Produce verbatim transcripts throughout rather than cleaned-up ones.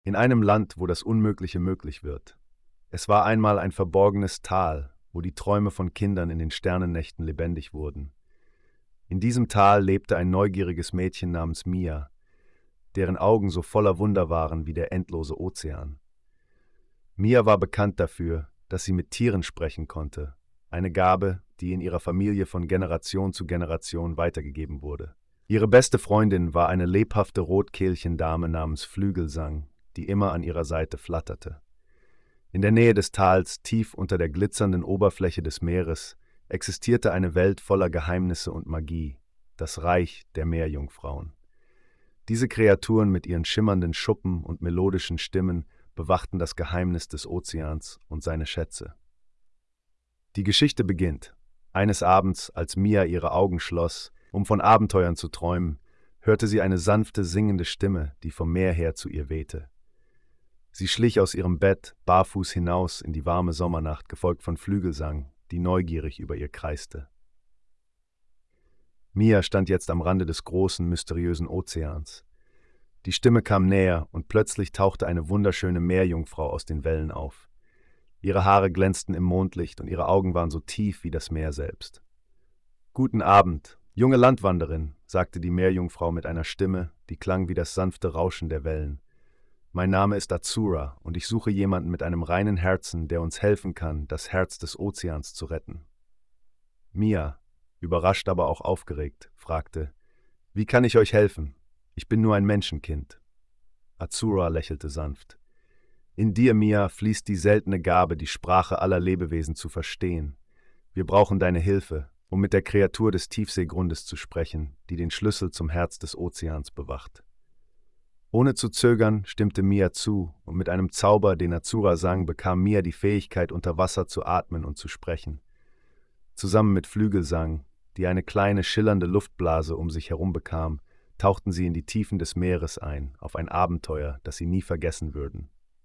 In einem Land, wo das Unmögliche möglich wird. Es war einmal ein verborgenes Tal, wo die Träume von Kindern in den Sternennächten lebendig wurden. In diesem Tal lebte ein neugieriges Mädchen namens Mia, deren Augen so voller Wunder waren wie der endlose Ozean. Mia war bekannt dafür, dass sie mit Tieren sprechen konnte, eine Gabe, die in ihrer Familie von Generation zu Generation weitergegeben wurde. Ihre beste Freundin war eine lebhafte Rotkehlchendame namens Flügelsang, die immer an ihrer Seite flatterte. In der Nähe des Tals, tief unter der glitzernden Oberfläche des Meeres, existierte eine Welt voller Geheimnisse und Magie, das Reich der Meerjungfrauen. Diese Kreaturen mit ihren schimmernden Schuppen und melodischen Stimmen bewachten das Geheimnis des Ozeans und seine Schätze. Die Geschichte beginnt. Eines Abends, als Mia ihre Augen schloss, um von Abenteuern zu träumen, hörte sie eine sanfte, singende Stimme, die vom Meer her zu ihr wehte. Sie schlich aus ihrem Bett barfuß hinaus in die warme Sommernacht, gefolgt von Flügelsang, die neugierig über ihr kreiste. Mia stand jetzt am Rande des großen, mysteriösen Ozeans. Die Stimme kam näher und plötzlich tauchte eine wunderschöne Meerjungfrau aus den Wellen auf. Ihre Haare glänzten im Mondlicht und ihre Augen waren so tief wie das Meer selbst. »Guten Abend, junge Landwanderin«, sagte die Meerjungfrau mit einer Stimme, die klang wie das sanfte Rauschen der Wellen. »Mein Name ist Azura und ich suche jemanden mit einem reinen Herzen, der uns helfen kann, das Herz des Ozeans zu retten.« Mia, überrascht aber auch aufgeregt, fragte, »Wie kann ich euch helfen? Ich bin nur ein Menschenkind.« Azura lächelte sanft. »In dir, Mia, fließt die seltene Gabe, die Sprache aller Lebewesen zu verstehen. Wir brauchen deine Hilfe, um mit der Kreatur des Tiefseegrundes zu sprechen, die den Schlüssel zum Herz des Ozeans bewacht.« Ohne zu zögern stimmte Mia zu, und mit einem Zauber, den Azura sang, bekam Mia die Fähigkeit, unter Wasser zu atmen und zu sprechen. Zusammen mit Flügelsang, die eine kleine, schillernde Luftblase um sich herum bekam, tauchten sie in die Tiefen des Meeres ein, auf ein Abenteuer, das sie nie vergessen würden.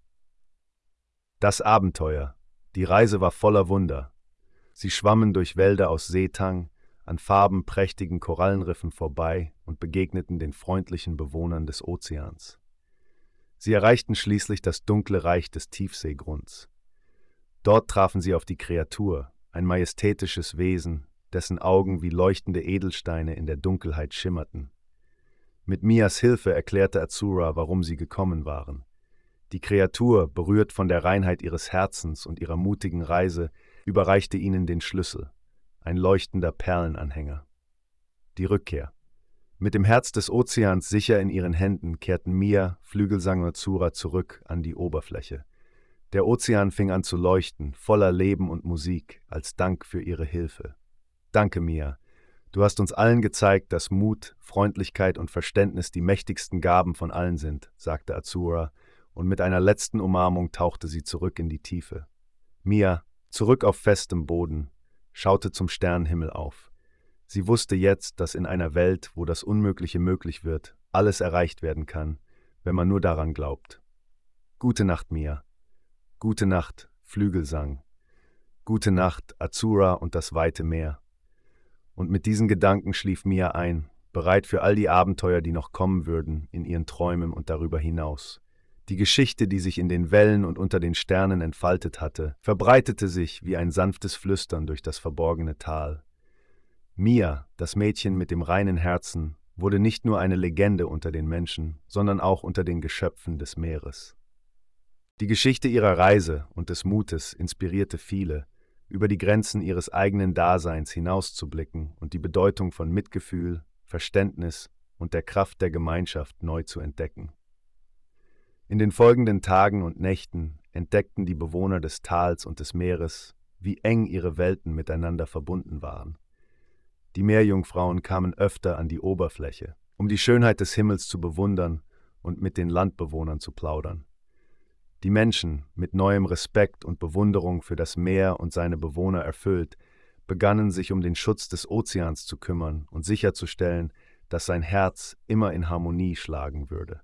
Das Abenteuer. Die Reise war voller Wunder. Sie schwammen durch Wälder aus Seetang, an farbenprächtigen Korallenriffen vorbei und begegneten den freundlichen Bewohnern des Ozeans. Sie erreichten schließlich das dunkle Reich des Tiefseegrunds. Dort trafen sie auf die Kreatur, ein majestätisches Wesen, dessen Augen wie leuchtende Edelsteine in der Dunkelheit schimmerten. Mit Mias Hilfe erklärte Azura, warum sie gekommen waren. Die Kreatur, berührt von der Reinheit ihres Herzens und ihrer mutigen Reise, überreichte ihnen den Schlüssel, ein leuchtender Perlenanhänger. Die Rückkehr. Mit dem Herz des Ozeans sicher in ihren Händen kehrten Mia, Flügelsang und Azura zurück an die Oberfläche. Der Ozean fing an zu leuchten, voller Leben und Musik, als Dank für ihre Hilfe. »Danke, Mia. Du hast uns allen gezeigt, dass Mut, Freundlichkeit und Verständnis die mächtigsten Gaben von allen sind«, sagte Azura, und mit einer letzten Umarmung tauchte sie zurück in die Tiefe. Mia, zurück auf festem Boden, schaute zum Sternenhimmel auf. Sie wusste jetzt, dass in einer Welt, wo das Unmögliche möglich wird, alles erreicht werden kann, wenn man nur daran glaubt. Gute Nacht, Mia. Gute Nacht, Flügelsang. Gute Nacht, Azura und das weite Meer. Und mit diesen Gedanken schlief Mia ein, bereit für all die Abenteuer, die noch kommen würden, in ihren Träumen und darüber hinaus. Die Geschichte, die sich in den Wellen und unter den Sternen entfaltet hatte, verbreitete sich wie ein sanftes Flüstern durch das verborgene Tal. Mia, das Mädchen mit dem reinen Herzen, wurde nicht nur eine Legende unter den Menschen, sondern auch unter den Geschöpfen des Meeres. Die Geschichte ihrer Reise und des Mutes inspirierte viele, über die Grenzen ihres eigenen Daseins hinauszublicken und die Bedeutung von Mitgefühl, Verständnis und der Kraft der Gemeinschaft neu zu entdecken. In den folgenden Tagen und Nächten entdeckten die Bewohner des Tals und des Meeres, wie eng ihre Welten miteinander verbunden waren. Die Meerjungfrauen kamen öfter an die Oberfläche, um die Schönheit des Himmels zu bewundern und mit den Landbewohnern zu plaudern. Die Menschen, mit neuem Respekt und Bewunderung für das Meer und seine Bewohner erfüllt, begannen sich um den Schutz des Ozeans zu kümmern und sicherzustellen, dass sein Herz immer in Harmonie schlagen würde.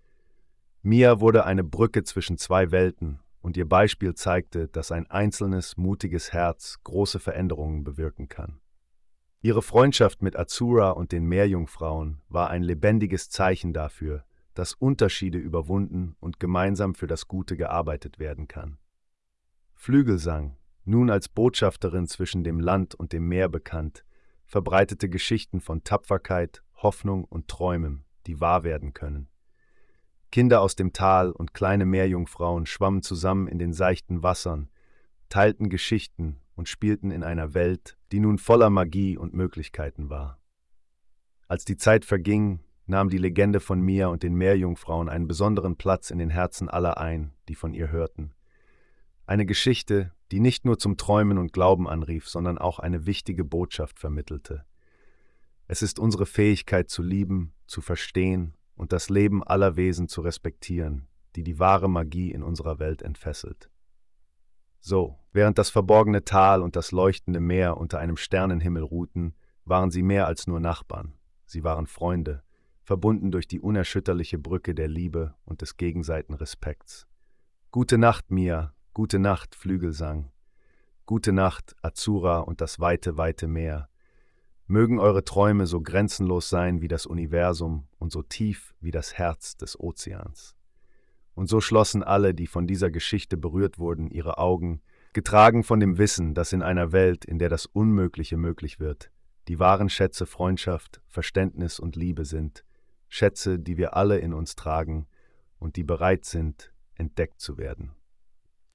Mia wurde eine Brücke zwischen zwei Welten und ihr Beispiel zeigte, dass ein einzelnes, mutiges Herz große Veränderungen bewirken kann. Ihre Freundschaft mit Azura und den Meerjungfrauen war ein lebendiges Zeichen dafür, dass Unterschiede überwunden und gemeinsam für das Gute gearbeitet werden kann. Flügelsang, nun als Botschafterin zwischen dem Land und dem Meer bekannt, verbreitete Geschichten von Tapferkeit, Hoffnung und Träumen, die wahr werden können. Kinder aus dem Tal und kleine Meerjungfrauen schwammen zusammen in den seichten Wassern, teilten Geschichten und spielten in einer Welt, die nun voller Magie und Möglichkeiten war. Als die Zeit verging, nahm die Legende von Mia und den Meerjungfrauen einen besonderen Platz in den Herzen aller ein, die von ihr hörten. Eine Geschichte, die nicht nur zum Träumen und Glauben anrief, sondern auch eine wichtige Botschaft vermittelte. Es ist unsere Fähigkeit zu lieben, zu verstehen und das Leben aller Wesen zu respektieren, die die wahre Magie in unserer Welt entfesselt. So, während das verborgene Tal und das leuchtende Meer unter einem Sternenhimmel ruhten, waren sie mehr als nur Nachbarn. Sie waren Freunde, verbunden durch die unerschütterliche Brücke der Liebe und des gegenseitigen Respekts. Gute Nacht, Mia, gute Nacht, Flügelsang. Gute Nacht, Azura und das weite, weite Meer. Mögen eure Träume so grenzenlos sein wie das Universum und so tief wie das Herz des Ozeans. Und so schlossen alle, die von dieser Geschichte berührt wurden, ihre Augen, getragen von dem Wissen, dass in einer Welt, in der das Unmögliche möglich wird, die wahren Schätze Freundschaft, Verständnis und Liebe sind, Schätze, die wir alle in uns tragen und die bereit sind, entdeckt zu werden.